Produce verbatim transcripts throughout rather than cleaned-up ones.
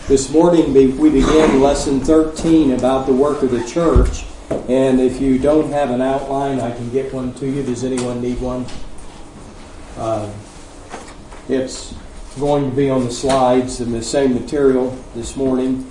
This morning we began lesson thirteen about the work of the church, and if you don't have an outline, I can get one to you. Does anyone need one? Uh, it's going to be on the slides in the same material this morning.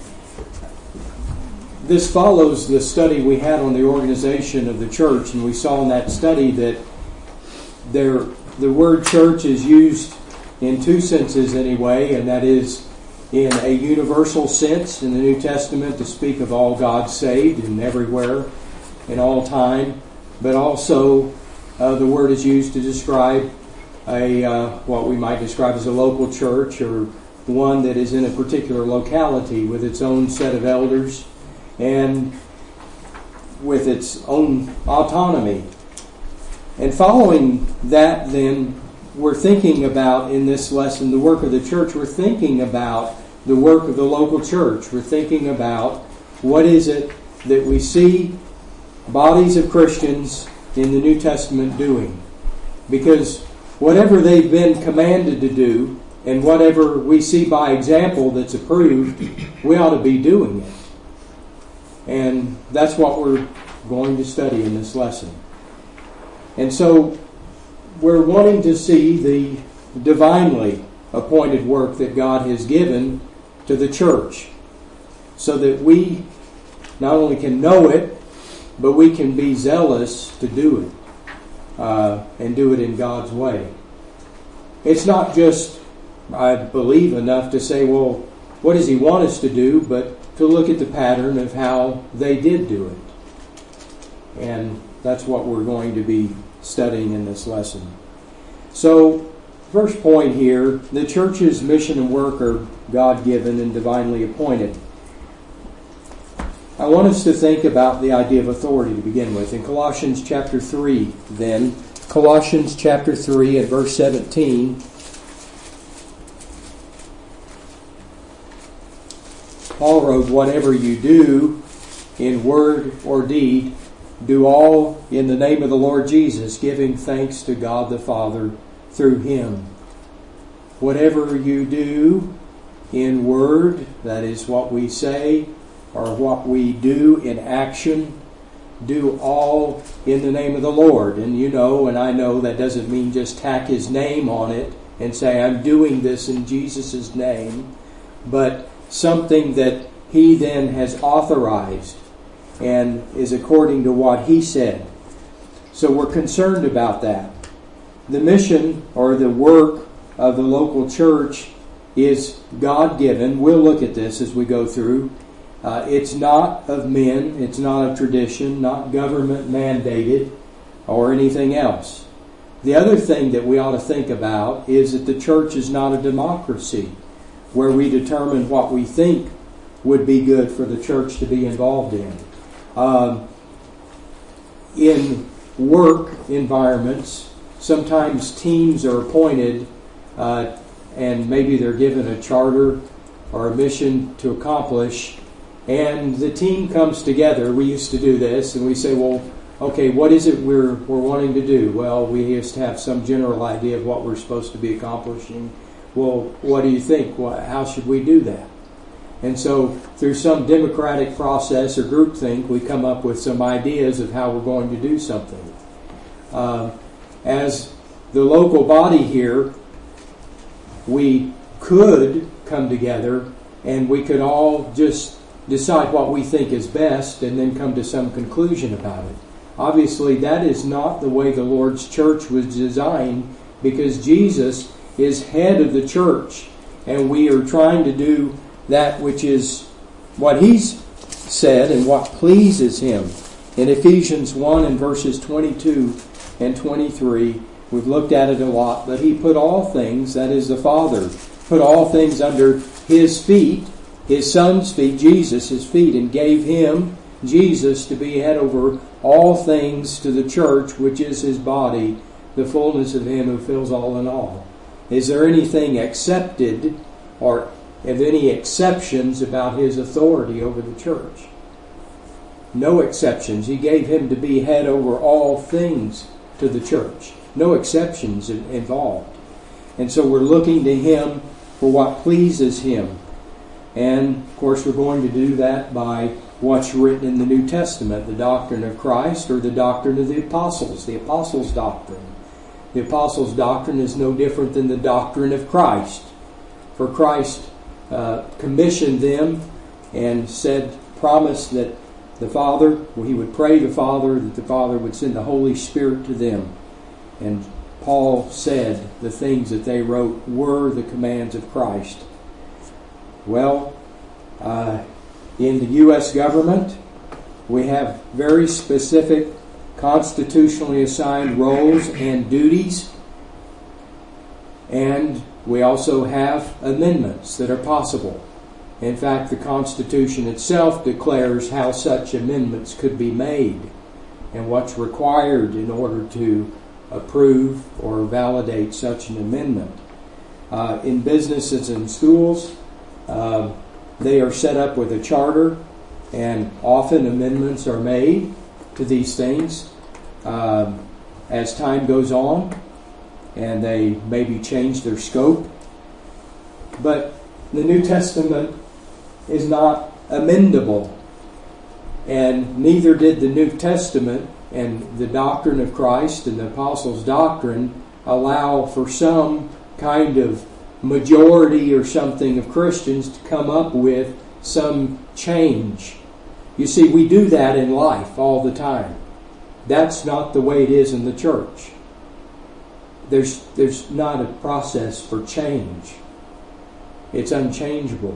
This follows the study we had on the organization of the church, and we saw in that study that there, the word church is used in two senses anyway, and that is in a universal sense in the New Testament to speak of all God saved and everywhere in all time, but also uh, the word is used to describe a uh, what we might describe as a local church, or one that is in a particular locality with its own set of elders and with its own autonomy. And following that, then, we're thinking about in this lesson the work of the church. We're thinking about the work of the local church. We're thinking about what is it that we see bodies of Christians in the New Testament doing. Because whatever they've been commanded to do and whatever we see by example that's approved, we ought to be doing it. And that's what we're going to study in this lesson. And so we're wanting to see the divinely appointed work that God has given to the church, so that we not only can know it, but we can be zealous to do it, uh, and do it in God's way. It's not just, I believe, enough to say, well, what does He want us to do, but to look at the pattern of how they did do it. And that's what we're going to be studying in this lesson. So, first point here, the church's mission and work are God-given and divinely appointed. I want us to think about the idea of authority to begin with. In Colossians chapter three, then, Colossians chapter three and verse seventeen, Paul wrote, "Whatever you do in word or deed, do all in the name of the Lord Jesus, giving thanks to God the Father through Him." Whatever you do in word, that is what we say, or what we do in action, do all in the name of the Lord. And you know, and I know, that doesn't mean just tack His name on it and say, I'm doing this in Jesus' name, but something that He then has authorized and is according to what He said. So we're concerned about that. The mission or the work of the local church is God-given. We'll look at this as we go through. Uh, it's not of men. It's not of tradition, not government mandated or anything else. The other thing that we ought to think about is that the church is not a democracy where we determine what we think would be good for the church to be involved in. Um, in work environments, sometimes teams are appointed uh, and maybe they're given a charter or a mission to accomplish, and the team comes together. We used to do this, and we say, well, okay, what is it we're we're wanting to do? Well, we used to have some general idea of what we're supposed to be accomplishing. Well, what do you think? Well, how should we do that? And so through some democratic process or groupthink, we come up with some ideas of how we're going to do something. Uh, as the local body here, we could come together and we could all just decide what we think is best and then come to some conclusion about it. Obviously, that is not the way the Lord's church was designed, because Jesus is head of the church, and we are trying to do that which is what He's said and what pleases Him. In Ephesians one and verses twenty-two and twenty-three, we've looked at it a lot, but He put all things, that is the Father, put all things under His feet, His Son's feet, Jesus' feet, and gave Him, Jesus, to be head over all things to the church, which is His body, the fullness of Him who fills all in all. Is there anything accepted or of any exceptions about His authority over the church? No exceptions. He gave Him to be head over all things to the church. No exceptions involved. And so we're looking to Him for what pleases Him. And, of course, we're going to do that by what's written in the New Testament, the doctrine of Christ or the doctrine of the apostles, the apostles' doctrine. The apostles' doctrine is no different than the doctrine of Christ. For Christ uh, commissioned them and said, promised that the Father, well, he would pray the Father, that the Father would send the Holy Spirit to them. And Paul said the things that they wrote were the commands of Christ. Well, uh, in the U S government, we have very specific constitutionally assigned roles and duties. And we also have amendments that are possible. In fact, the Constitution itself declares how such amendments could be made and what's required in order to approve or validate such an amendment. Uh, in businesses and schools, uh, they are set up with a charter, and often amendments are made to these things uh, as time goes on, and they maybe change their scope. But the New Testament is not amendable, and neither did the New Testament and the doctrine of Christ and the apostles' doctrine allow for some kind of majority or something of Christians to come up with some change. You see, we do that in life all the time. That's not the way it is in the church. There's, there's not a process for change. It's unchangeable.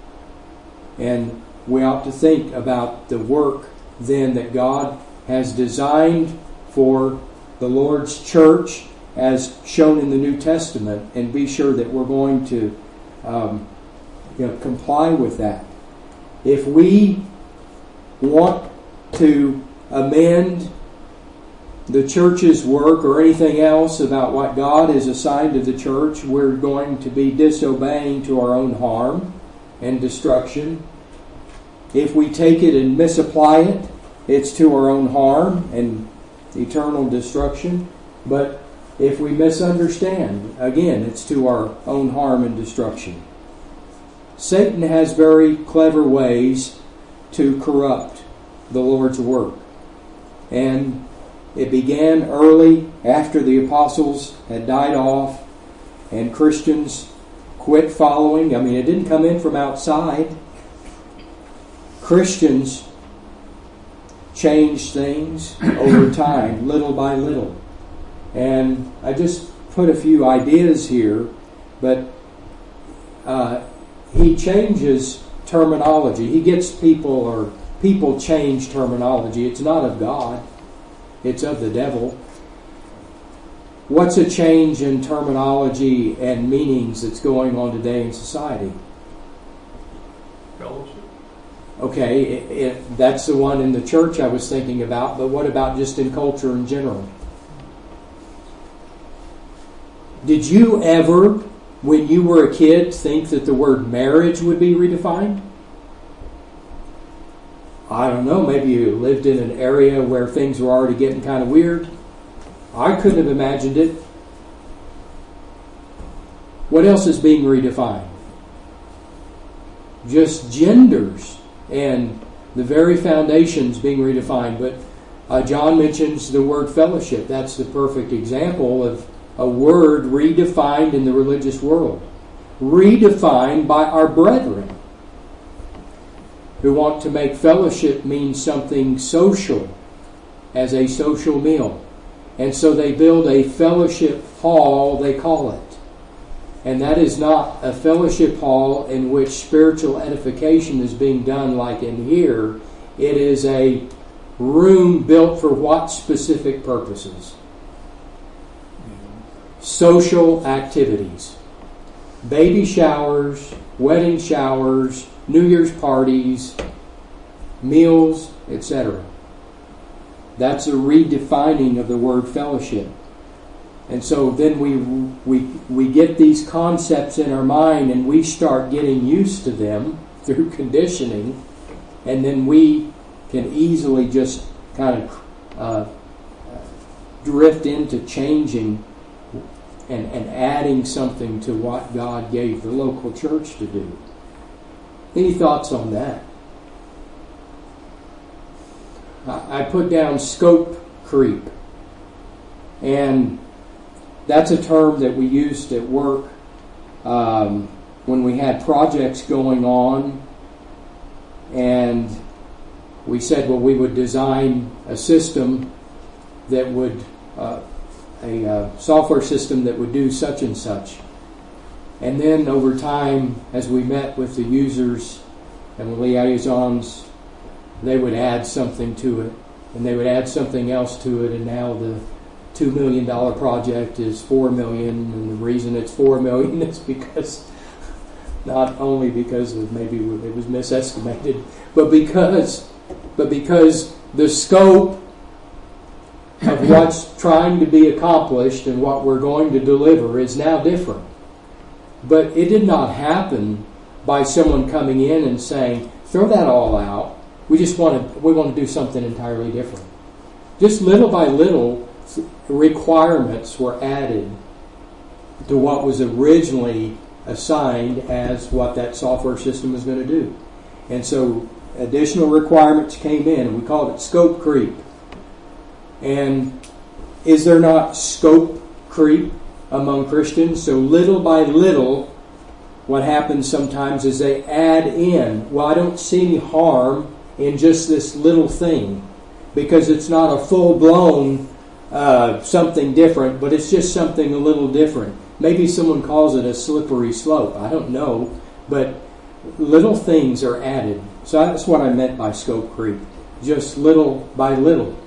And we ought to think about the work then that God has designed for the Lord's church as shown in the New Testament, and be sure that we're going to um, you know, comply with that. If we want to amend the church's work or anything else about what God has assigned to the church, we're going to be disobeying to our own harm and destruction. If we take it and misapply it, it's to our own harm and eternal destruction. But if we misunderstand, again, it's to our own harm and destruction. Satan has very clever ways to corrupt the Lord's work. And it began early after the apostles had died off and Christians quit following. I mean, it didn't come in from outside. Christians changed things over time, little by little. And I just put a few ideas here, but uh, he changes terminology. He gets people, or people change terminology. It's not of God. It's of the devil. What's a change in terminology and meanings that's going on today in society? Fellowship. Okay, it, it, that's the one in the church I was thinking about, but what about just in culture in general? Did you ever, when you were a kid, think that the word marriage would be redefined? I don't know, maybe you lived in an area where things were already getting kind of weird. I couldn't have imagined it. What else is being redefined? Just genders and the very foundations being redefined. But uh, John mentions the word fellowship. That's the perfect example of a word redefined in the religious world. Redefined by our brethren who want to make fellowship mean something social, as a social meal. And so they build a fellowship hall, they call it. And that is not a fellowship hall in which spiritual edification is being done like in here. It is a room built for what specific purposes? Social activities. Baby showers, wedding showers, New Year's parties, meals, et cetera. That's a redefining of the word fellowship. And so then we we we get these concepts in our mind and we start getting used to them through conditioning, and then we can easily just kind of uh, drift into changing and, and adding something to what God gave the local church to do. Any thoughts on that? I put down scope creep. And that's a term that we used at work um, when we had projects going on. And we said, well, we would design a system that would, uh, a uh, software system that would do such and such. And then over time, as we met with the users and the liaisons, they would add something to it, and they would add something else to it, and now the two million dollars project is four million dollars, and the reason it's four million dollars is because, not only because of maybe it was misestimated, but because, but because the scope of what's trying to be accomplished and what we're going to deliver is now different. But it did not happen by someone coming in and saying, throw that all out. We just want to we want to do something entirely different. Just little by little, requirements were added to what was originally assigned as what that software system was going to do. And so additional requirements came in, and we called it scope creep. And is there not scope creep among Christians? So little by little, what happens sometimes is they add in, well, I don't see any harm in just this little thing, because it's not a full-blown uh, something different, but it's just something a little different. Maybe someone calls it a slippery slope. I don't know, but little things are added. So that's what I meant by scope creep, just little by little.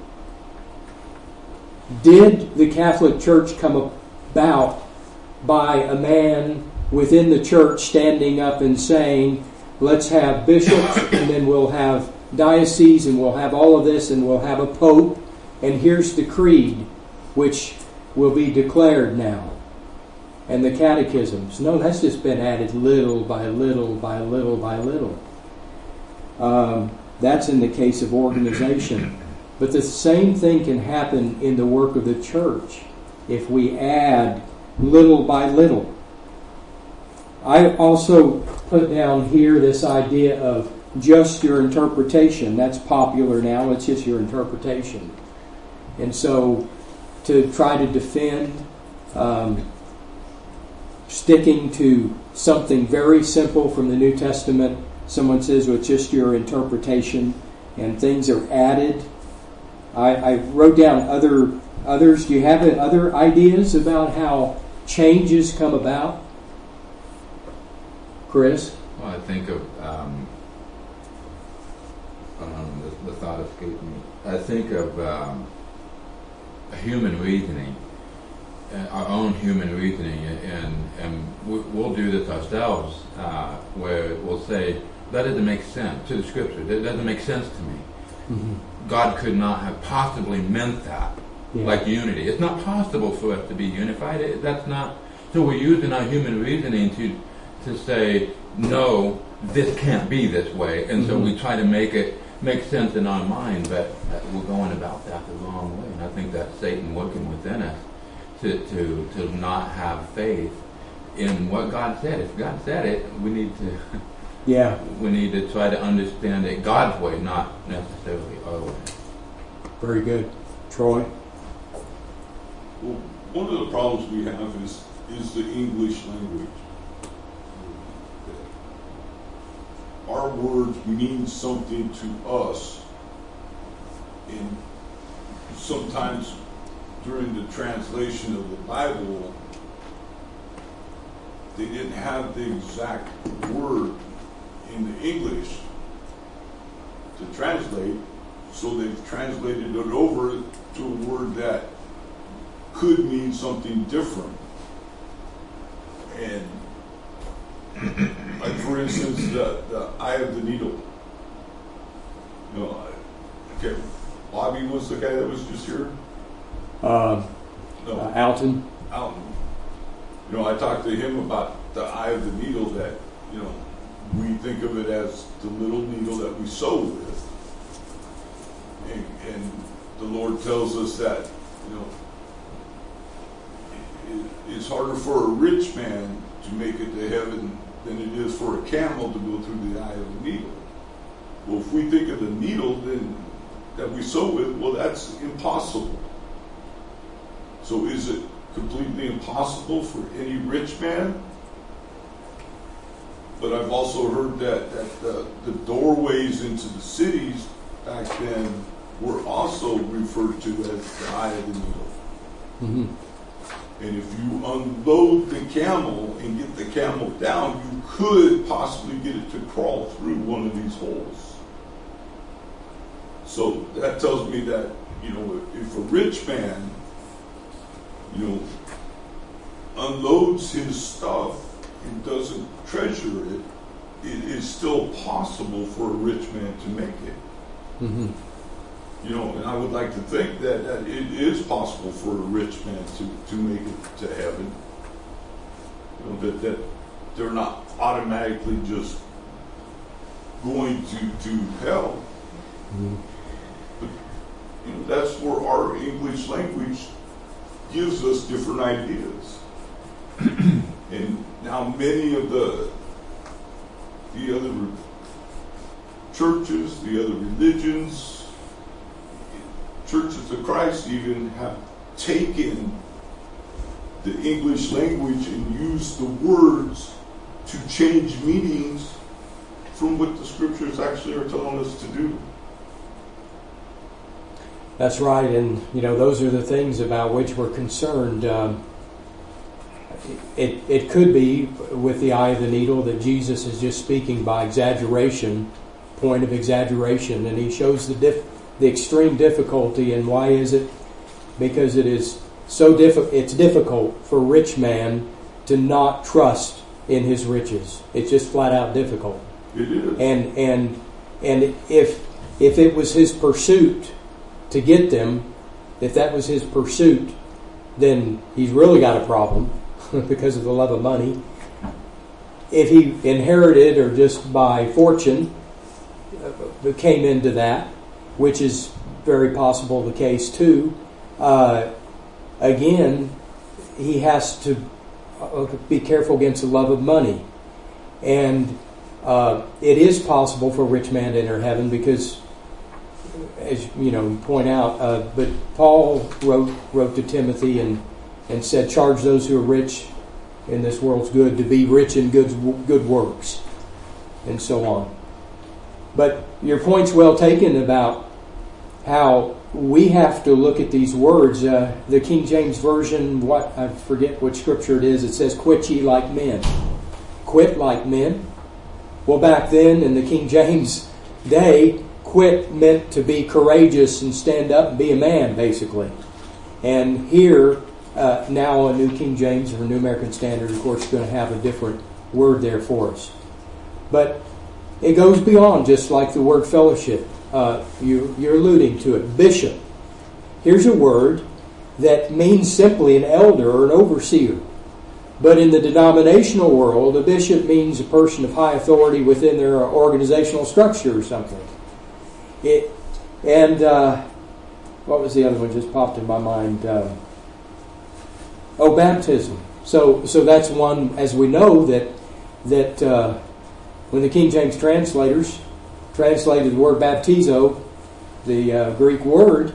Did the Catholic Church come about by a man within the church standing up and saying, let's have bishops, and then we'll have dioceses, and we'll have all of this, and we'll have a pope, and here's the creed, which will be declared now, and the catechisms? No, that's just been added little by little by little by little. Um, that's in the case of organization. But the same thing can happen in the work of the church if we add little by little. I also put down here this idea of just your interpretation. That's popular now. It's just your interpretation. And so to try to defend um, sticking to something very simple from the New Testament, someone says, well, it's just your interpretation, and things are added. I, I wrote down other others. Do you have other ideas about how changes come about? Chris? Well, I think of, um, um, the, the thought escaped me. I think of um, human reasoning, uh, our own human reasoning, and, and we'll do this ourselves, uh, where we'll say, that doesn't make sense to the Scripture. That doesn't make sense to me. Mm-hmm. God could not have possibly meant that, yeah. Like unity. It's not possible for us to be unified. It, that's not. So we're using our human reasoning to to say, no, this can't be this way, and mm-hmm. so we try to make it make sense in our mind, but we're going about that the wrong way. And I think that's Satan working within us to to to not have faith in what God said. If God said it, we need to. Yeah. We need to try to understand it God's way, not necessarily our way. Very good. Troy? Well, one of the problems we have is is the English language. Our words mean something to us, and sometimes during the translation of the Bible, they didn't have the exact word in the English to translate, so they've translated it over to a word that could mean something different. And like, for instance, the, the eye of the needle. You know, okay, Bobby was the guy that was just here? Uh, no. Uh, Alton. Alton. You know, I talked to him about the eye of the needle, that, you know, we think of it as the little needle that we sew with. And, and the Lord tells us that, you know, it, it, it's harder for a rich man to make it to heaven than it is for a camel to go through the eye of the needle. Well, if we think of the needle then that we sew with, well, that's impossible. So is it completely impossible for any rich man? But I've also heard that, that the, the doorways into the cities back then were also referred to as the eye of the needle. Mm-hmm. And if you unload the camel and get the camel down, you could possibly get it to crawl through one of these holes. So that tells me that, you know, if a rich man, you know, unloads his stuff and doesn't treasure it, it is still possible for a rich man to make it. Mm-hmm. You know, and I would like to think that, that it is possible for a rich man to, to make it to heaven. You know, that, that they're not automatically just going to, to hell. Mm-hmm. But, you know, that's where our English language gives us different ideas. And now many of the the other churches, the other religions, churches of Christ even have taken the English language and used the words to change meanings from what the scriptures actually are telling us to do. That's right, and you know those are the things about which we're concerned. Um, it it could be with the eye of the needle that Jesus is just speaking by exaggeration, point of exaggeration, and he shows the diff, the extreme difficulty. And why is it? Because it is so difficult. It's difficult for a rich man to not trust in his riches. It's just flat out difficult. It is. And and and if if it was his pursuit to get them, if that was his pursuit, then he's really got a problem because of the love of money. If he inherited or just by fortune uh, came into that, which is very possible the case too, uh, again, he has to uh, be careful against the love of money. And uh, it is possible for a rich man to enter heaven because, as you know, you point out, uh, but Paul wrote wrote to Timothy and, and said, charge those who are rich in this world's good to be rich in good good works, and so on. But your point's well taken about how we have to look at these words. Uh, the King James Version, what I forget what scripture it is, it says, quit ye like men. Quit like men. Well, back then in the King James day, quit meant to be courageous and stand up and be a man, basically. And here, uh, now a New King James or New American Standard, of course, is going to have a different word there for us. But it goes beyond just like the word fellowship. Uh, you, you're alluding to it. Bishop. Here's a word that means simply an elder or an overseer. But in the denominational world, a bishop means a person of high authority within their organizational structure or something. It, and uh, what was the other one just popped in my mind? Uh, oh, baptism. So, so that's one, as we know, that that uh, when the King James translators translated the word baptizo, the uh, Greek word,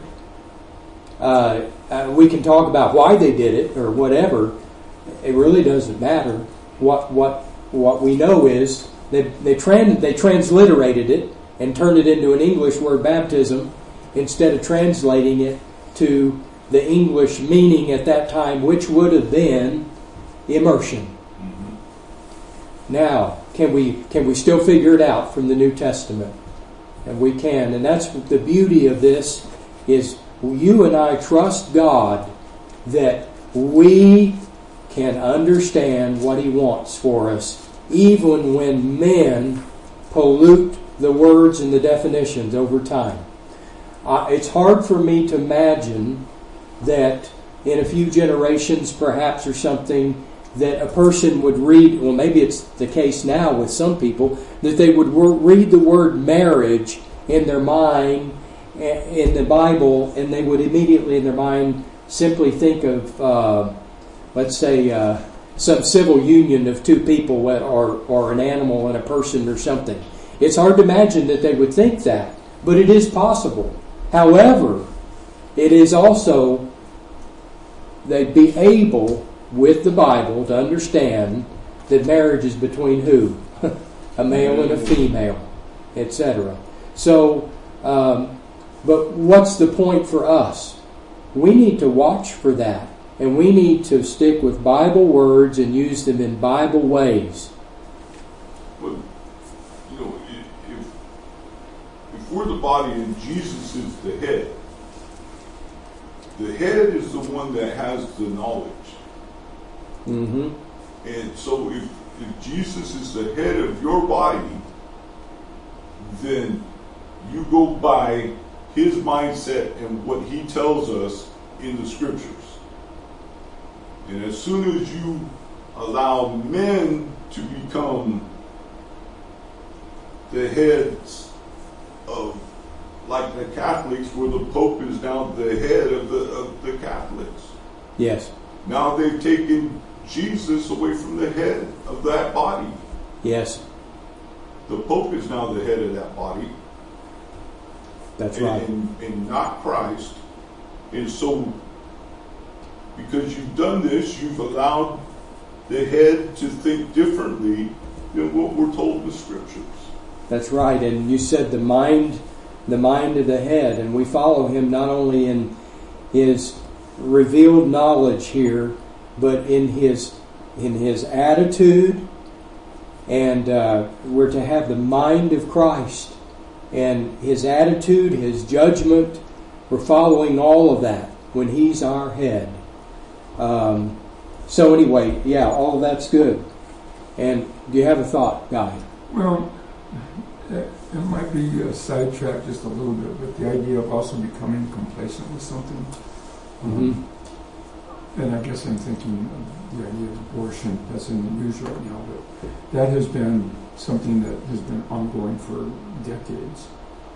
uh, uh, we can talk about why they did it or whatever. It really doesn't matter. What what what we know is they they trans they transliterated it and turned it into an English word, baptism, instead of translating it to the English meaning at that time, which would have been immersion. Mm-hmm. Now, can we can we still figure it out from the New Testament? And we can. And that's the beauty of this, is you and I trust God that we can understand what He wants for us, even when men pollute the words and the definitions over time. Uh, it's hard for me to imagine that in a few generations, perhaps, or something, that a person would read, well, maybe it's the case now with some people, that they would read the word marriage in their mind, in the Bible, and they would immediately in their mind simply think of, uh, let's say, uh, some civil union of two people or, or an animal and a person or something. It's hard to imagine that they would think that, but it is possible. However, it is also, they'd be able, with the Bible, to understand that marriage is between who? A male and a female, et cetera. So, um, but what's the point for us? We need to watch for that. And we need to stick with Bible words and use them in Bible ways. But, you know, if, if we're the body and Jesus is the head, the head is the one that has the knowledge. Mm-hmm. And so if, if Jesus is the head of your body, then you go by his mindset and what he tells us in the scriptures. And as soon as you allow men to become the heads of, like the Catholics, where the Pope is now the head of the of the Catholics. Yes. Now they've taken Jesus away from the head of that body. Yes. The Pope is now the head of that body. That's and, right. And, and not Christ. And so, because you've done this, you've allowed the head to think differently than what we're told in the scriptures. That's right. And you said the mind, the mind of the head, and we follow him not only in his revealed knowledge here, but in his in his attitude, and uh, we're to have the mind of Christ, and his attitude, his judgment. We're following all of that when he's our head. Um, so anyway, yeah, all of that's good. And do you have a thought, Guy? Well, it, it might be a sidetrack just a little bit, but the idea of also becoming complacent with something. Mm-hmm. Um, and I guess I'm thinking of the idea of abortion. That's in the news right now, but that has been something that has been ongoing for decades.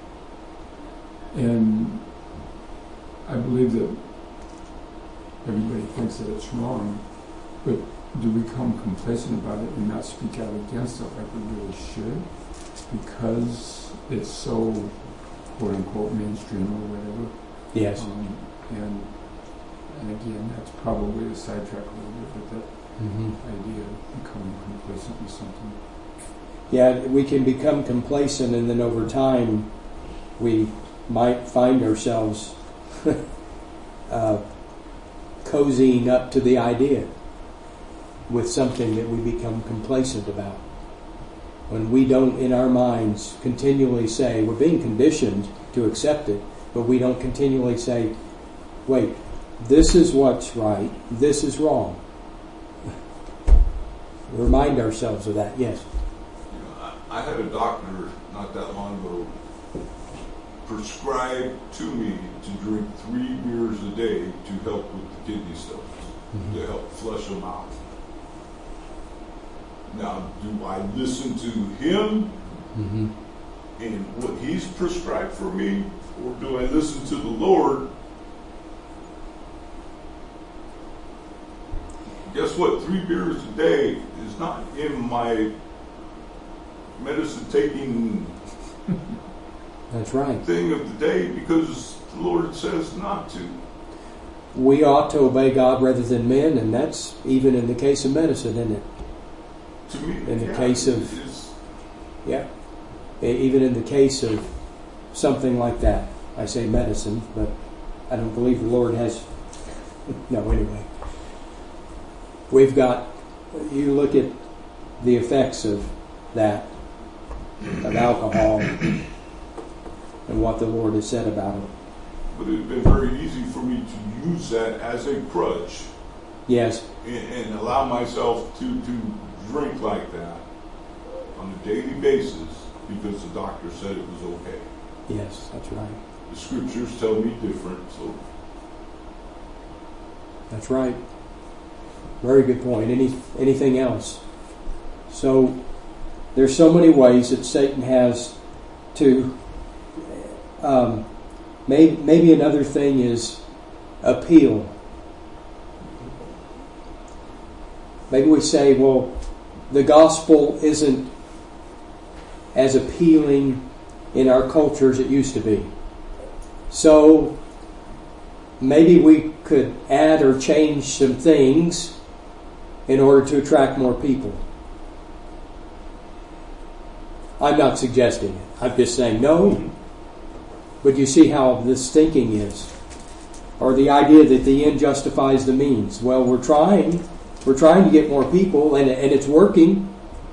And I believe that everybody thinks that it's wrong, but do we become complacent about it and not speak out against it like we really should because it's so quote unquote mainstream or whatever? Yes. Um, and and again, that's probably a sidetrack a little bit, but that Mm-hmm. idea of becoming complacent with something. Yeah, we can become complacent, and then over time we might find ourselves uh, cozying up to the idea with something that we become complacent about. When we don't, in our minds, continually say, we're being conditioned to accept it, but we don't continually say, wait, this is what's right, this is wrong. Remind ourselves of that, yes. You know, I, I had a doctor not that long ago prescribe to me to drink three beers a day to help with the kidney stones, mm-hmm. to help flush them out. Now, do I listen to him mm-hmm. and what he's prescribed for me, or do I listen to the Lord? Guess what? Three beers a day is not in my medicine taking That's right. thing of the day because the Lord says not to. We ought to obey God rather than men, and that's even in the case of medicine, isn't it? To me, In the yeah, case of, it's, yeah, even in the case of something like that. I say medicine, but I don't believe the Lord has, no, anyway. We've got, you look at the effects of that, of alcohol, and what the Lord has said about it. but it's been very easy for me to use that as a crutch Yes. and, and allow myself to, to drink like that on a daily basis because the doctor said it was okay. Yes, that's right. The scriptures tell me different, so That's right. Very good point. Any anything else? So there's so many ways that Satan has to. Um, maybe maybe another thing is appeal. maybe we say, well, the gospel isn't as appealing in our culture as it used to be. So maybe we could add or change some things in order to attract more people. I'm not suggesting it. I'm just saying no. But you see how this thinking is. Or the idea that the end justifies the means. Well, we're trying. We're trying to get more people, and, and it's working.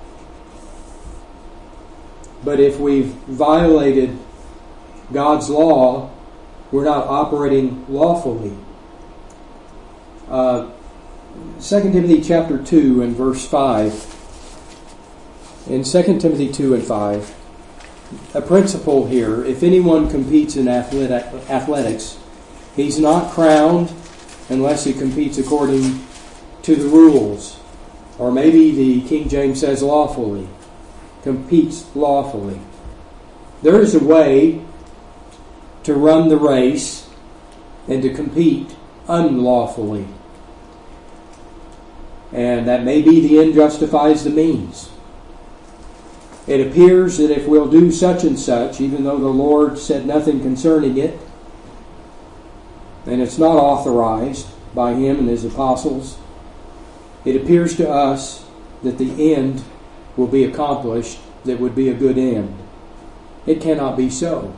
But if we've violated God's law, we're not operating lawfully. Uh, Second Timothy chapter two and verse five. In Second Timothy two and five, a principle here: if anyone competes in athletic, athletics, he's not crowned unless he competes according to the rules. Or maybe the King James says lawfully. Competes lawfully. There is a way to run the race and to compete unlawfully. And that may be the end justifies the means. It appears that if we'll do such and such, even though the Lord said nothing concerning it, and it's not authorized by Him and His apostles, it appears to us that the end will be accomplished that would be a good end. It cannot be so.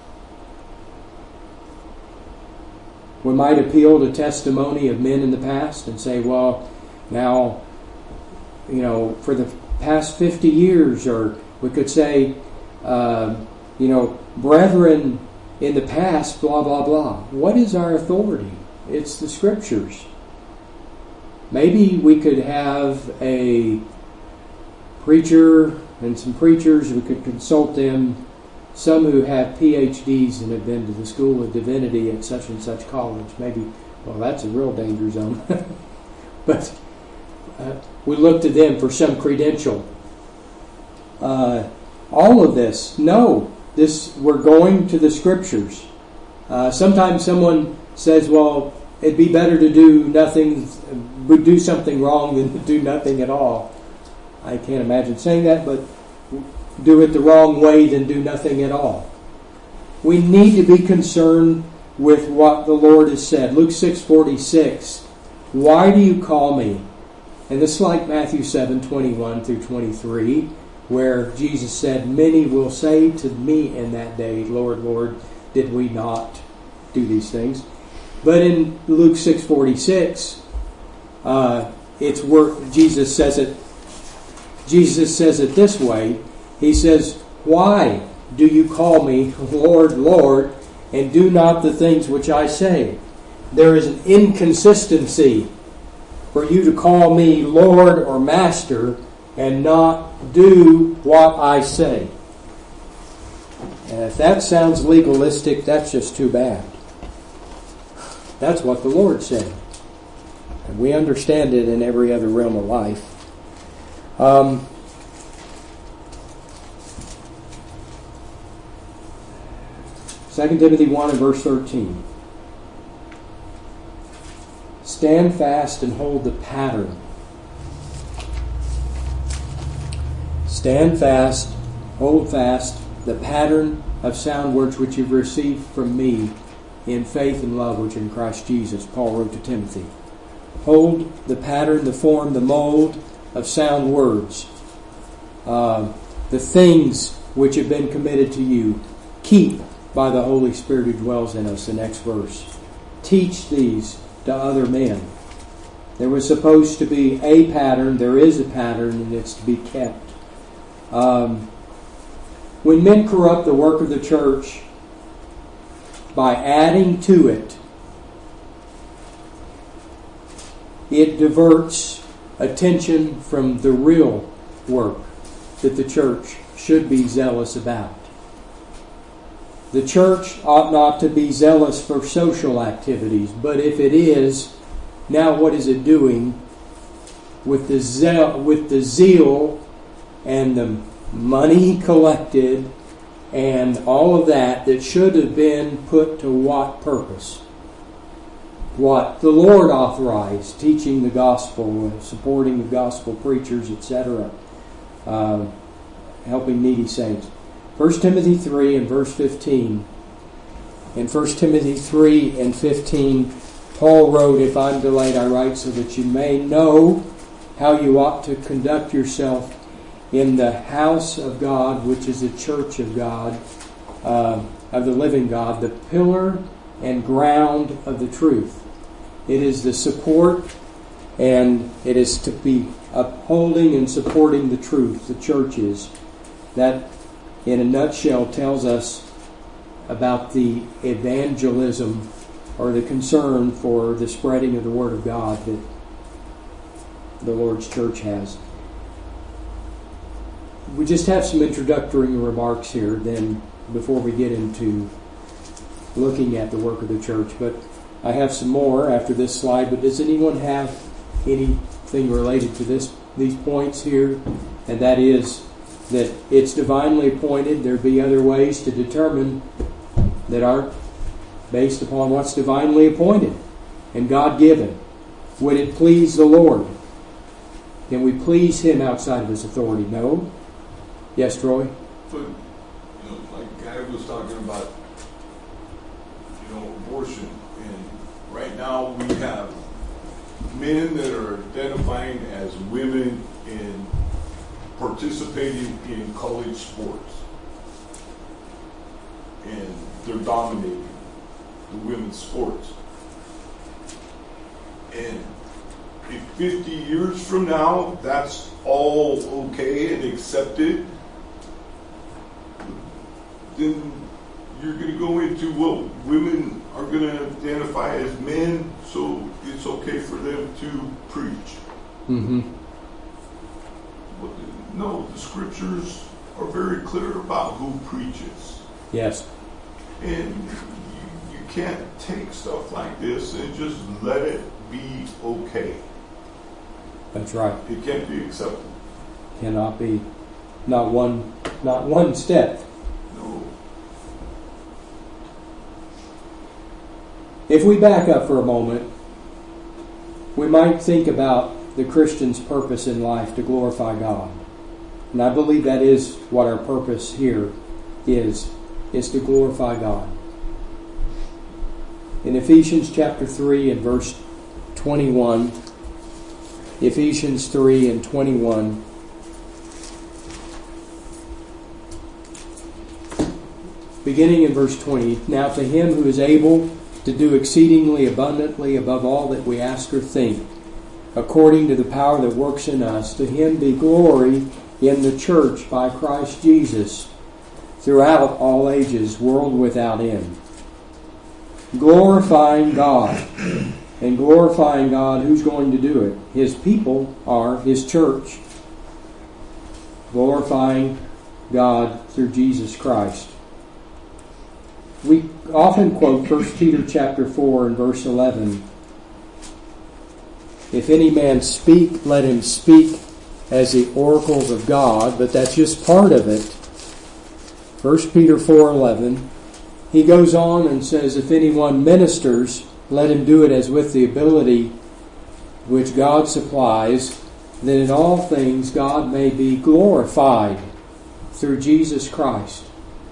We might appeal to testimony of men in the past and say, well, now, you know, for the past fifty years, or we could say, uh, you know, brethren in the past, blah, blah, blah. What is our authority? It's the Scriptures. Maybe we could have a preacher and some preachers, we could consult them, some who have P H Ds and have been to the School of Divinity at such and such college. Maybe, well, that's a real danger zone. But uh, we look to them for some credential. Uh, all of this, no, this we're going to the Scriptures. Uh, sometimes someone says, well, it'd be better to do nothing, do something wrong than to do nothing at all. I can't imagine saying that, but do it the wrong way than do nothing at all. We need to be concerned with what the Lord has said. Luke six forty-six. Why do you call me? And this is like Matthew seven twenty-one through twenty-three, where Jesus said, many will say to me in that day, Lord, Lord, did we not do these things? But in Luke six forty-six, uh, it's where Jesus says it. Jesus says it this way. He says, why do you call me Lord, Lord, and do not the things which I say? There is an inconsistency for you to call me Lord or Master and not do what I say. And if that sounds legalistic, that's just too bad. That's what the Lord said. And we understand it in every other realm of life. Um, Second Timothy one and verse thirteen. Stand fast and hold the pattern. Stand fast, hold fast the pattern of sound words which you've received from me in faith and love which in Christ Jesus, Paul wrote to Timothy. Hold the pattern, the form, the mold of sound words. Uh, the things which have been committed to you, keep by the Holy Spirit who dwells in us. The next verse. Teach these to other men. There was supposed to be a pattern. There is a pattern, and it's to be kept. Um, when men corrupt the work of the church by adding to it, it diverts attention from the real work that the church should be zealous about. The church ought not to be zealous for social activities, but if it is, now what is it doing with the zeal, with the zeal and the money collected and all of that that should have been put to what purpose? what the Lord authorized, teaching the gospel, supporting the gospel preachers, et cetera, uh, helping needy saints. First Timothy three and verse fifteen. In First Timothy three and fifteen, Paul wrote, "If I'm delayed, I write so that you may know how you ought to conduct yourself in the house of God, which is the church of God, uh, of the living God, the pillar and ground of the truth." It is the support, and it is to be upholding and supporting the truth, the church is. That, in a nutshell, tells us about the evangelism or the concern for the spreading of the Word of God that the Lord's church has. We just have some introductory remarks here then before we get into looking at the work of the church. But I have some more after this slide. But does anyone have anything related to this these points here? And that is that it's divinely appointed. There be other ways to determine that aren't based upon what's divinely appointed and God-given. Would it please the Lord? Can we please Him outside of His authority? No. Yes, Troy? But, you know, like Guy was talking about, you know, abortion. And right now we have men that are identifying as women and participating in college sports. And they're dominating the women's sports. And if fifty years from now that's all okay and accepted, then you're going to go into, well, women are going to identify as men, so it's okay for them to preach. Mm-hmm. But no, the scriptures are very clear about who preaches. Yes. And you, you can't take stuff like this and just let it be okay. That's right. It can't be acceptable. Cannot be. Not one, not one step. No. If we back up for a moment, we might think about the Christian's purpose in life to glorify God. And I believe that is what our purpose here is, is to glorify God. In Ephesians chapter three and verse twenty-one, Ephesians three and twenty-one, beginning in verse twenty, "Now to Him who is able to do exceedingly abundantly above all that we ask or think, according to the power that works in us, to Him be glory in the church by Christ Jesus, throughout all ages, world without end." Glorifying God. And glorifying God, who's going to do it? His people are His church. Glorifying God through Jesus Christ. We often quote First Peter chapter four and verse eleven. "If any man speak, let him speak as the oracles of God," but that's just part of it. First Peter four eleven. He goes on and says, "If anyone ministers, let him do it as with the ability which God supplies, that in all things God may be glorified through Jesus Christ."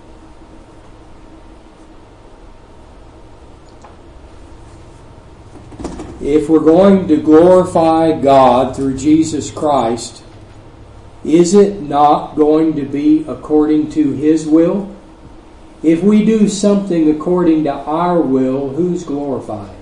If we're going to glorify God through Jesus Christ, is it not going to be according to His will? If we do something according to our will, who's glorified?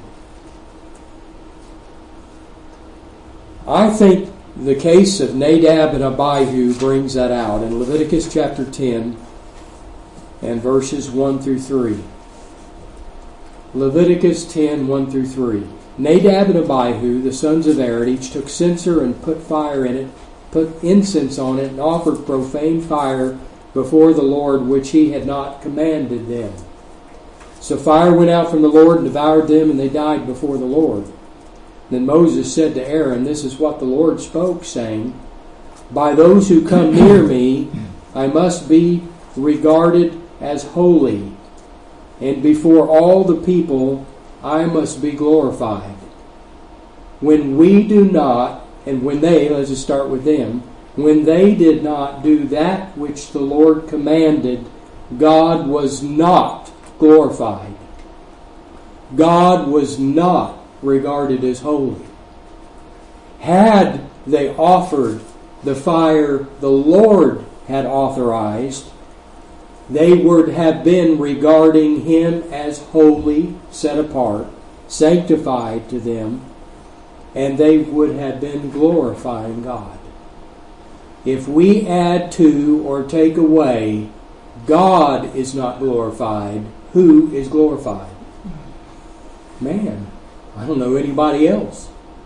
I think the case of Nadab and Abihu brings that out in Leviticus chapter ten and verses one through three. Leviticus ten, one through three. "Nadab and Abihu, the sons of Aaron, each took censer and put fire in it, put incense on it, and offered profane fire before the Lord, which He had not commanded them. So fire went out from the Lord and devoured them, and they died before the Lord. Then Moses said to Aaron, 'This is what the Lord spoke, saying, By those who come near me, I must be regarded as holy, and before all the people I must be glorified. When we do not, and when they, let's just start with them, when they did not do that which the Lord commanded, God was not glorified. God was not regarded as holy. Had they offered the fire the Lord had authorized, they would have been regarding Him as holy, set apart, sanctified to them, and they would have been glorifying God. If we add to or take away, God is not glorified. Who is glorified? Man, I don't know anybody else.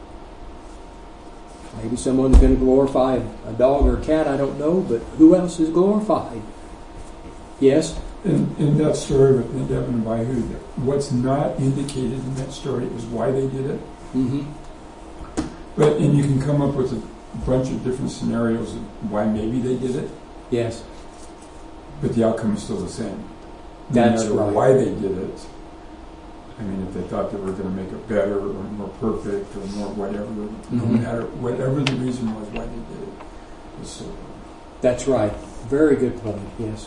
Maybe someone's going to glorify a dog or a cat, I don't know, but who else is glorified? Yes? In, in that story with Nadab and Abihu, what's not indicated in that story is why they did it. Mm-hmm. But and you can come up with a bunch of different scenarios of why maybe they did it. Yes. But the outcome is still the same. No That's matter right. why they did it. I mean, if they thought they were going to make it better or more perfect or more whatever, mm-hmm. no matter whatever the reason was why they did it, it was so. That's right. Very good point. Yes.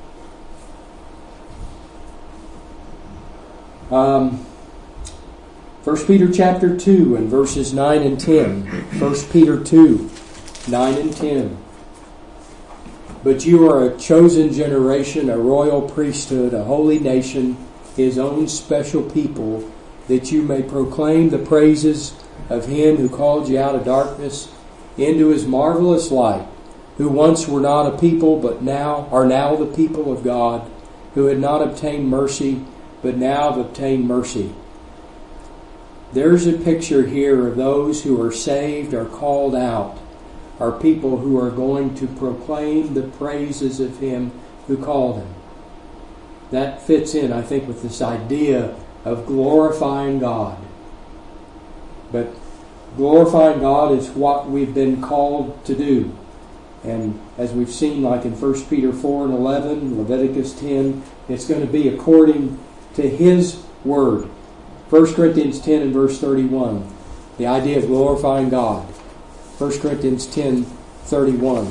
Um. First Peter chapter two and verses nine and ten. First Peter two, nine and ten. But you are a chosen generation, a royal priesthood, a holy nation, His own special people, that you may proclaim the praises of Him who called you out of darkness into His marvelous light, who once were not a people, but now are now the people of God, who had not obtained mercy, but now have obtained mercy. There's a picture here of those who are saved, are called out, are people who are going to proclaim the praises of Him who called them. That fits in, I think, with this idea of glorifying God. But glorifying God is what we've been called to do. And as we've seen, like in First Peter four and eleven, Leviticus ten, it's going to be according to His Word. First Corinthians ten and verse thirty-one, the idea of glorifying God. First Corinthians ten, thirty-one.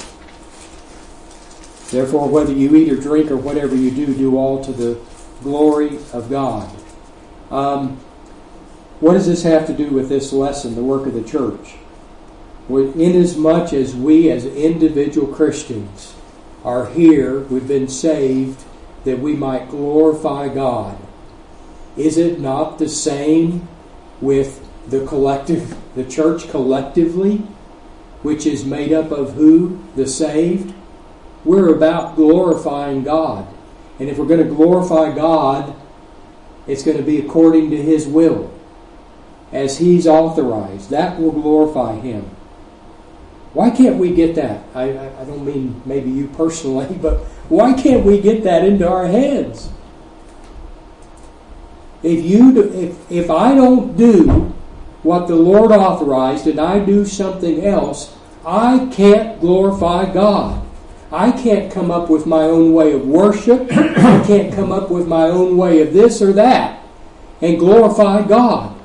Therefore, whether you eat or drink or whatever you do, do all to the glory of God. Um, what does this have to do with this lesson, the work of the church? Inasmuch as we as individual Christians are here, we've been saved, that we might glorify God. Is it not the same with the collective, the church collectively, which is made up of who? The saved. We're about glorifying God. And if we're going to glorify God, it's going to be according to His will, as He's authorized. That will glorify Him. Why can't we get that? I, I don't mean maybe you personally, but why can't we get that into our heads? If you do, if if I don't do what the Lord authorized and I do something else, I can't glorify God. I can't come up with my own way of worship. I can't come up with my own way of this or that and glorify God.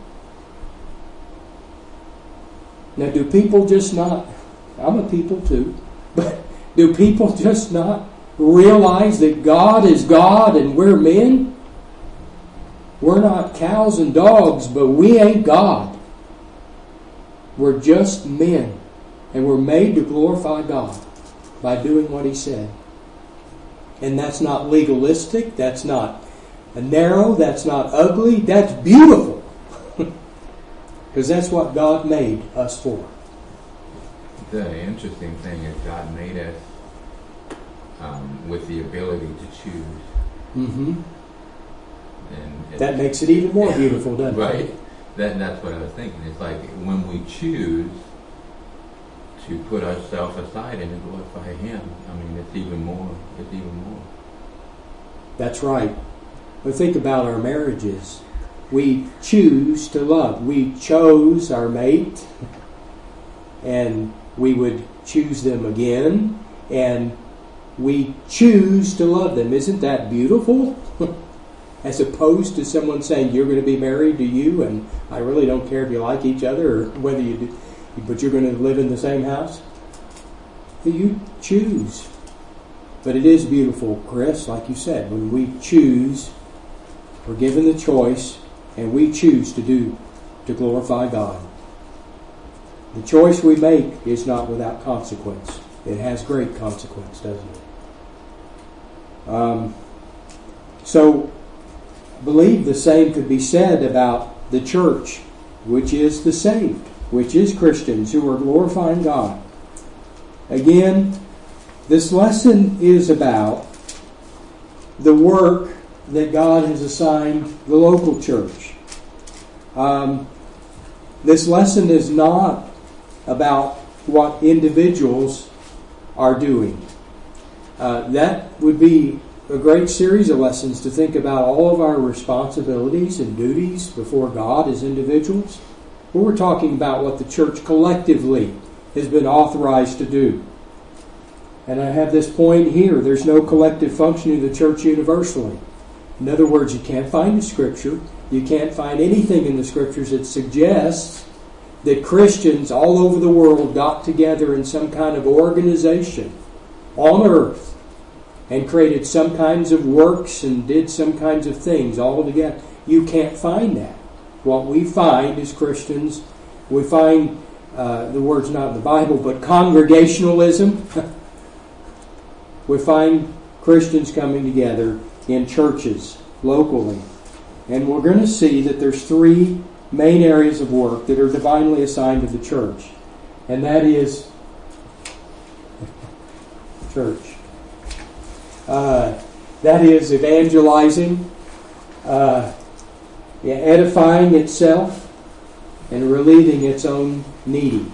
Now, do people just not, I'm a people too, but do people just not realize that God is God and we're men? We're not cows and dogs, but we ain't God. We're just men. And we're made to glorify God by doing what He said. And that's not legalistic. That's not narrow. That's not ugly. That's beautiful. Because that's what God made us for. The interesting thing is God made us um, with the ability to choose. Mm-hmm. And that makes it even more beautiful, doesn't right. it? Right. That, that's what I was thinking. It's like when we choose to put ourselves aside and to glorify Him, I mean, it's even more. It's even more. That's right. But think about our marriages. We choose to love. We chose our mate, and we would choose them again, and we choose to love them. Isn't that beautiful? as opposed to someone saying, you're going to be married to you, and I really don't care if you like each other or whether you do, but you're going to live in the same house. You choose. But it is beautiful, Chris, like you said, when we choose, we're given the choice, and we choose to do, to glorify God. The choice we make is not without consequence. It has great consequence, doesn't it? Um, so, I believe the same could be said about the church, which is the saved, which is Christians who are glorifying God. Again, this lesson is about the work that God has assigned the local church. Um, this lesson is not about what individuals are doing. Uh, that would be a great series of lessons to think about all of our responsibilities and duties before God as individuals. But we're talking about what the church collectively has been authorized to do. And I have this point here. There's no collective functioning of the church universally. In other words, you can't find the Scripture. You can't find anything in the Scriptures that suggests that Christians all over the world got together in some kind of organization on earth and created some kinds of works and did some kinds of things all together. You can't find that. What we find as Christians, we find, uh, the word's not in the Bible, but congregationalism. We find Christians coming together in churches locally. And we're going to see that there's three main areas of work that are divinely assigned to the church. And that is church. Uh, that is evangelizing, uh, edifying itself, and relieving its own needy.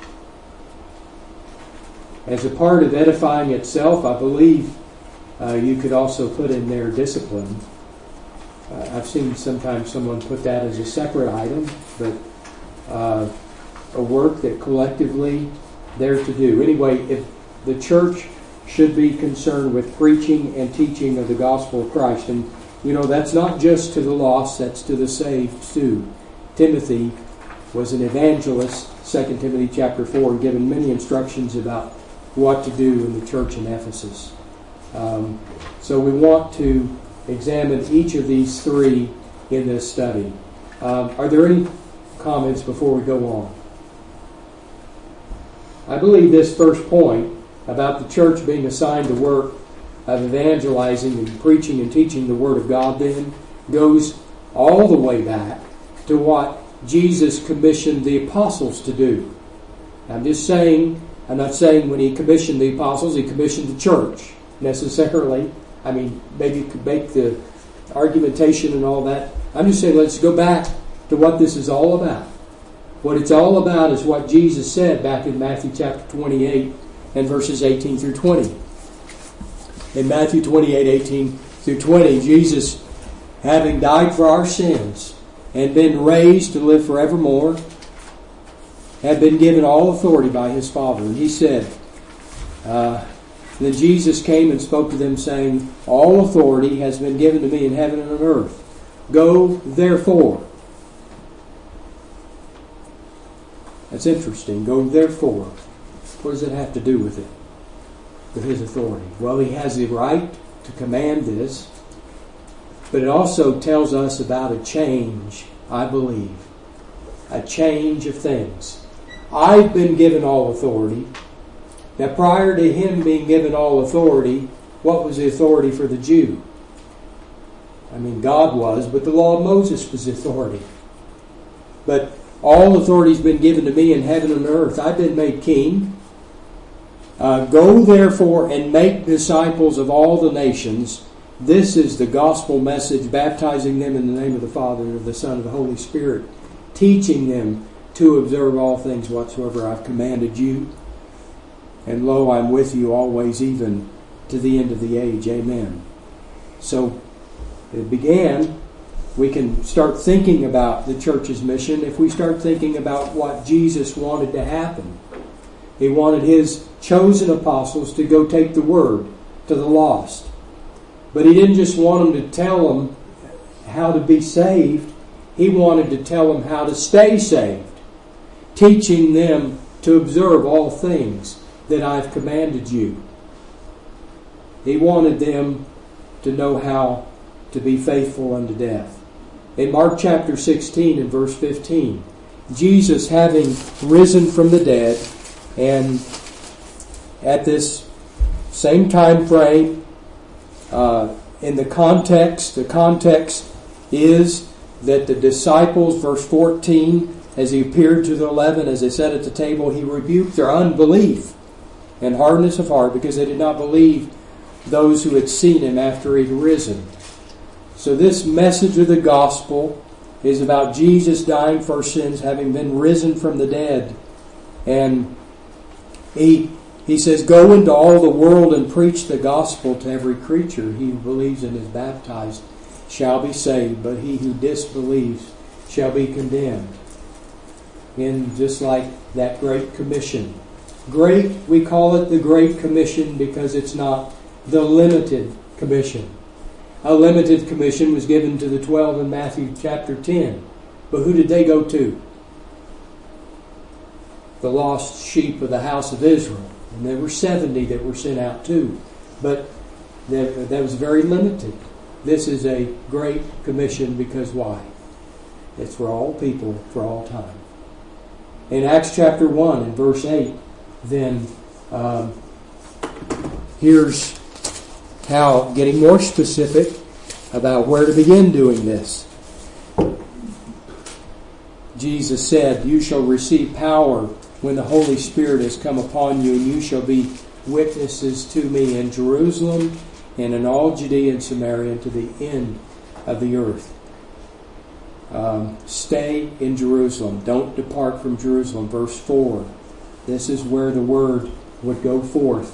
As a part of edifying itself, I believe uh, you could also put in there discipline. Uh, I've seen sometimes someone put that as a separate item, but uh, a work that collectively they're to do. Anyway, if the church should be concerned with preaching and teaching of the gospel of Christ, and you know that's not just to the lost, that's to the saved too. Timothy was an evangelist, Second Timothy chapter four, given many instructions about what to do in the church in Ephesus. Um, so we want to examine each of these three in this study. Um, are there any comments before we go on? I believe this first point about the church being assigned the work of evangelizing and preaching and teaching the Word of God then goes all the way back to what Jesus commissioned the apostles to do. I'm just saying, I'm not saying when He commissioned the apostles, He commissioned the church necessarily. I mean, maybe you could make the argumentation and all that. I'm just saying let's go back to what this is all about. What it's all about is what Jesus said back in Matthew chapter twenty-eight and verses eighteen through twenty. In Matthew twenty-eight, eighteen through twenty, Jesus, having died for our sins and been raised to live forevermore, had been given all authority by His Father. And He said, uh, then Jesus came and spoke to them, saying, all authority has been given to me in heaven and on earth. Go, therefore. That's interesting. Go, therefore. What does it have to do with it? With His authority? Well, He has the right to command this, but it also tells us about a change, I believe. A change of things. I've been given all authority. Now, prior to Him being given all authority, what was the authority for the Jew? I mean, God was, but the law of Moses was the authority. But all authority has been given to me in heaven and earth. I've been made king. Uh, Go therefore and make disciples of all the nations. This is the gospel message, baptizing them in the name of the Father and of the Son and of the Holy Spirit, teaching them to observe all things whatsoever I've commanded you. And lo, I'm with you always, even to the end of the age. Amen. So it began. We can start thinking about the church's mission if we start thinking about what Jesus wanted to happen. He wanted His chosen apostles to go take the word to the lost. But He didn't just want them to tell them how to be saved. He wanted to tell them how to stay saved, teaching them to observe all things that I've commanded you. He wanted them to know how to be faithful unto death. In Mark chapter sixteen and verse fifteen, Jesus, having risen from the dead, and at this same time frame, uh, in the context, the context is that the disciples, verse fourteen, as he appeared to the eleven, as they sat at the table, he rebuked their unbelief and hardness of heart, because they did not believe those who had seen him after he had risen. So this message of the gospel is about Jesus dying for our sins, having been risen from the dead. And he he says, go into all the world and preach the gospel to every creature. He who believes and is baptized shall be saved, but he who disbelieves shall be condemned. And just like that Great Commission. Great, we call it the Great Commission because it's not the limited commission. A limited commission was given to the twelve in Matthew chapter ten. But who did they go to? The lost sheep of the house of Israel. And there were seventy that were sent out too. But that, that was very limited. This is a great commission because why? It's for all people, for all time. In Acts chapter one and verse eight, then um, here's how, getting more specific about where to begin doing this. Jesus said, you shall receive power when the Holy Spirit has come upon you, and you shall be witnesses to me in Jerusalem and in all Judea and Samaria and to the end of the earth. Um, stay in Jerusalem. Don't depart from Jerusalem. Verse four. This is where the word would go forth.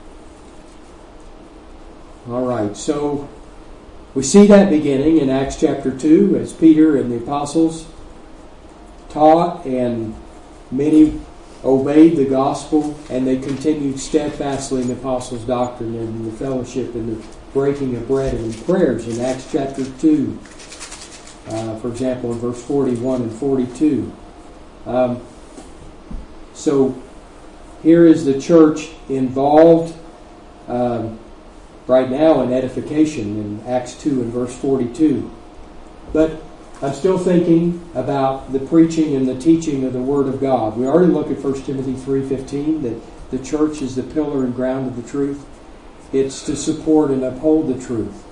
All right, so we see that beginning in Acts chapter two as Peter and the apostles taught, and many obeyed the gospel, and they continued steadfastly in the apostles' doctrine and in the fellowship and the breaking of bread and in prayers in Acts chapter two. Uh, for example, in verse forty-one and forty-two. Um, so here is the church involved um, right now in edification in Acts two and verse forty-two. But I'm still thinking about the preaching and the teaching of the Word of God. We already looked at First Timothy three fifteen, that the church is the pillar and ground of the truth. It's to support and uphold the truth.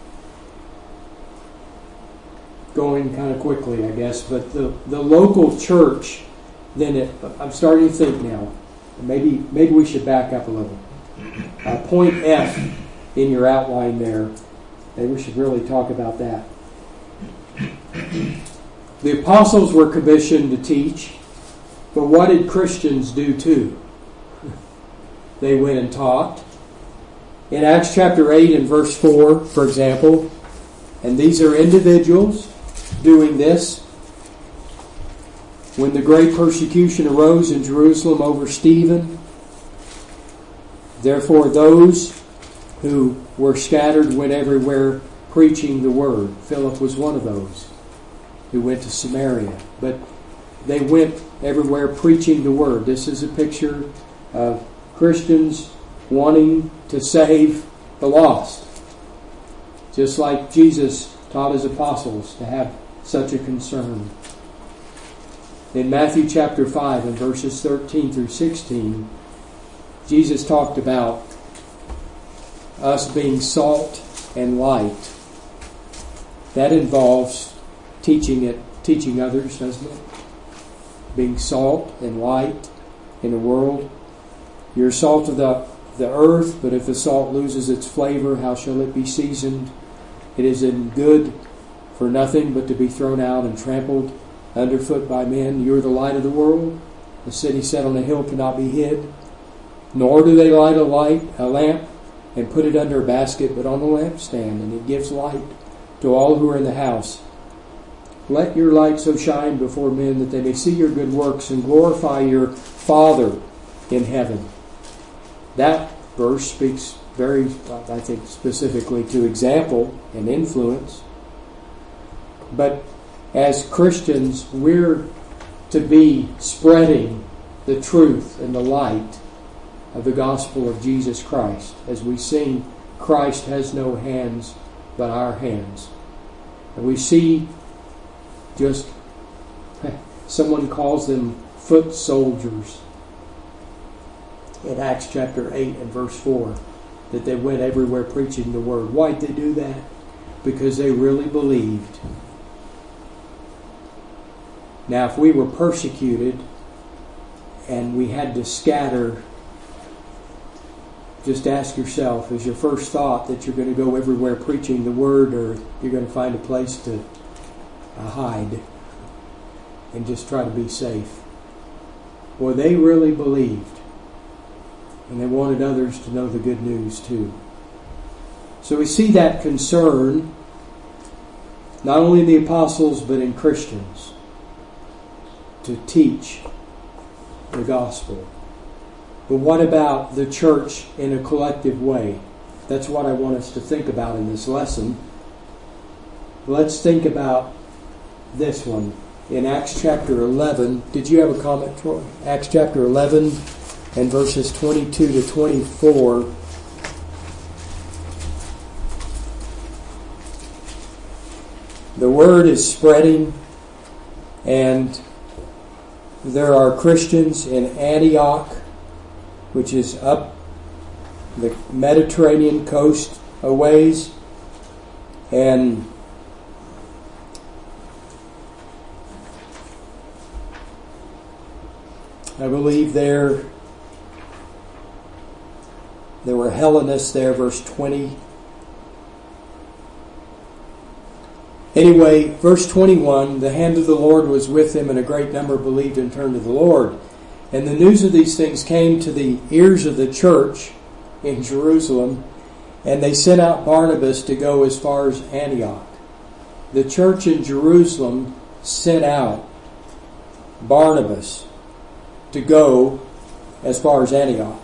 Going kind of quickly, I guess, but the, the local church, then it, I'm starting to think now, maybe maybe we should back up a little. Uh, point F in your outline there, maybe we should really talk about that. The apostles were commissioned to teach, but what did Christians do too? They went and taught. In Acts chapter eight and verse four, for example, and these are individuals doing this. When the great persecution arose in Jerusalem over Stephen, therefore those who were scattered went everywhere preaching the word. Philip was one of those who went to Samaria. But they went everywhere preaching the word. This is a picture of Christians wanting to save the lost. Just like Jesus taught his apostles to have such a concern. In Matthew chapter five and verses thirteen through sixteen, Jesus talked about us being salt and light. That involves teaching it, teaching others, doesn't it? Being salt and light in the world. You're salt of the, the earth, but if the salt loses its flavor, how shall it be seasoned? It is in good for nothing but to be thrown out and trampled underfoot by men. You are the light of the world. The city set on a hill cannot be hid. Nor do they light a light, a lamp, and put it under a basket, but on a lampstand, and it gives light to all who are in the house. Let your light so shine before men that they may see your good works and glorify your Father in heaven. That verse speaks very, I think, specifically to example and influence. But as Christians, we're to be spreading the truth and the light of the gospel of Jesus Christ. As we sing, Christ has no hands but our hands. And we see just, someone calls them foot soldiers in Acts chapter eight and verse four, that they went everywhere preaching the word. Why'd they do that? Because they really believed. Now, if we were persecuted and we had to scatter, just ask yourself, is your first thought that you're going to go everywhere preaching the word, or you're going to find a place to uh, hide and just try to be safe? Well, they really believed, and they wanted others to know the good news too. So we see that concern not only in the apostles but in Christians to teach the gospel. But what about the church in a collective way? That's what I want us to think about in this lesson. Let's think about this one. In Acts chapter eleven, did you have a comment, Troy? Acts chapter eleven and verses twenty-two to twenty-four. The word is spreading, and there are Christians in Antioch, which is up the Mediterranean coast a ways, and I believe there there were Hellenists there, verse twenty. Anyway, verse twenty-one, the hand of the Lord was with him, and a great number believed and turned to the Lord. And the news of these things came to the ears of the church in Jerusalem, and they sent out Barnabas to go as far as Antioch. The church in Jerusalem sent out Barnabas to go as far as Antioch.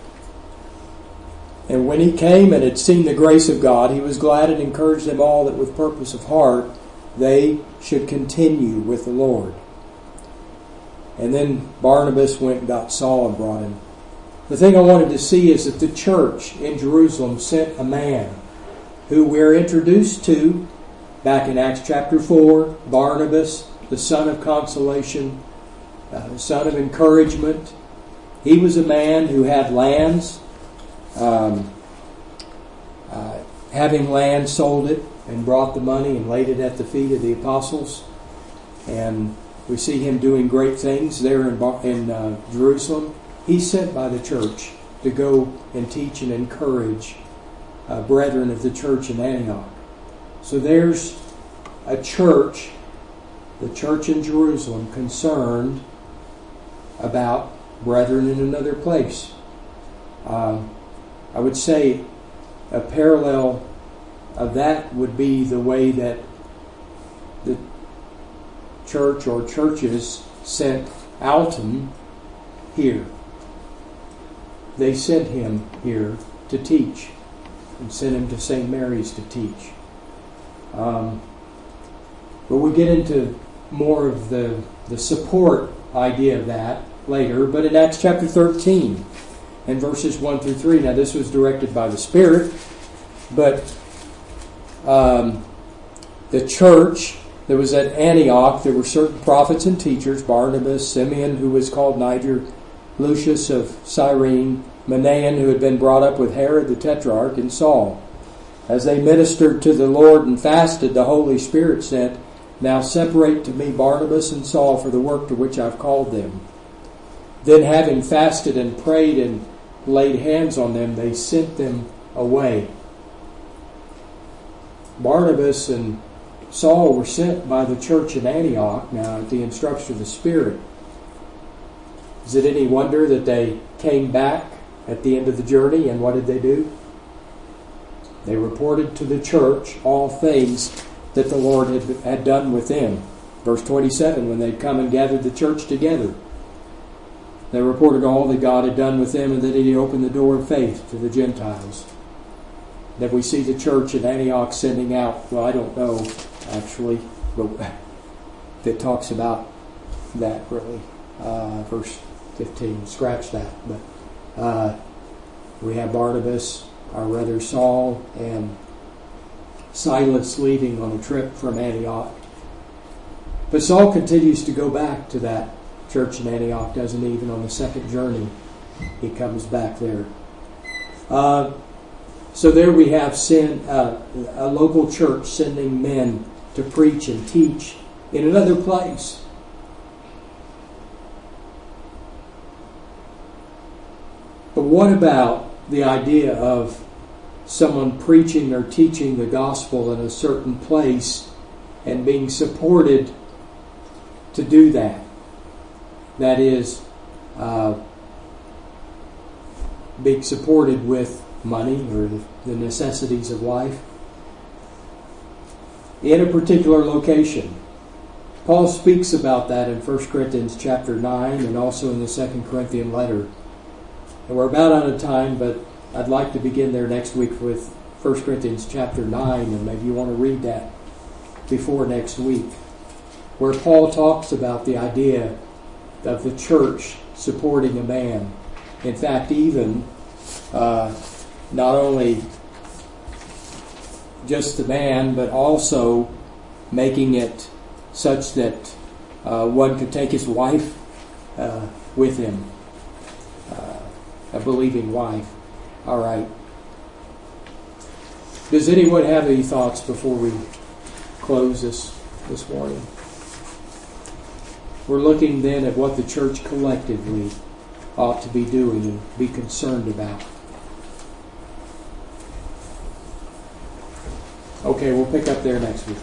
And when he came and had seen the grace of God, he was glad and encouraged them all that with purpose of heart they should continue with the Lord. And then Barnabas went and got Saul and brought him. The thing I wanted to see is that the church in Jerusalem sent a man who we're introduced to back in Acts chapter four, Barnabas, the son of consolation, uh, the son of encouragement. He was a man who had lands. Um, uh, having land, sold it and brought the money and laid it at the feet of the apostles. And we see him doing great things there in, in uh, Jerusalem. He's sent by the church to go and teach and encourage uh, brethren of the church in Antioch. So there's a church, the church in Jerusalem, concerned about brethren in another place. Um, I would say a parallel of that would be the way that the church or churches sent Alton here. They sent him here to teach and sent him to Saint Mary's to teach. Um, but we'll get into more of the, the support idea of that later. But in Acts chapter thirteen and verses one through three, now this was directed by the Spirit, but um, the church that was at Antioch, there were certain prophets and teachers, Barnabas, Simeon, who was called Niger, Lucius of Cyrene, Manaen, who had been brought up with Herod the Tetrarch, and Saul. As they ministered to the Lord and fasted, the Holy Spirit sent, "Now separate to me Barnabas and Saul for the work to which I've called them." Then having fasted and prayed and laid hands on them, they sent them away. Barnabas and Saul were sent by the church in Antioch, now at the instruction of the Spirit. Is it any wonder that they came back at the end of the journey, and what did they do? They reported to the church all things that the Lord had, had done with them. Verse twenty-seven, when they'd come and gathered the church together, they reported all that God had done with them, and that He had opened the door of faith to the Gentiles. That we see the church at Antioch sending out, well, I don't know, actually, but that talks about that really. Uh, verse fifteen, scratch that. But uh, we have Barnabas, or rather Saul, and Silas leaving on a trip from Antioch. But Saul continues to go back to that church in Antioch, doesn't he? Even on the second journey, he comes back there. Uh, so there we have send, uh, a local church sending men to preach and teach in another place. But what about the idea of someone preaching or teaching the gospel in a certain place and being supported to do that? That is, uh, being supported with money or the necessities of life in a particular location. Paul speaks about that in First Corinthians chapter nine and also in the Second Corinthian letter. And we're about out of time, but I'd like to begin there next week with First Corinthians chapter nine, and maybe you want to read that before next week, where Paul talks about the idea of the church supporting a man. In fact, even uh, not only just the man, but also making it such that uh, one could take his wife uh, with him, uh, a believing wife. All right. Does anyone have any thoughts before we close this this morning? We're looking then at what the church collectively ought to be doing and be concerned about. Okay, we'll pick up there next week.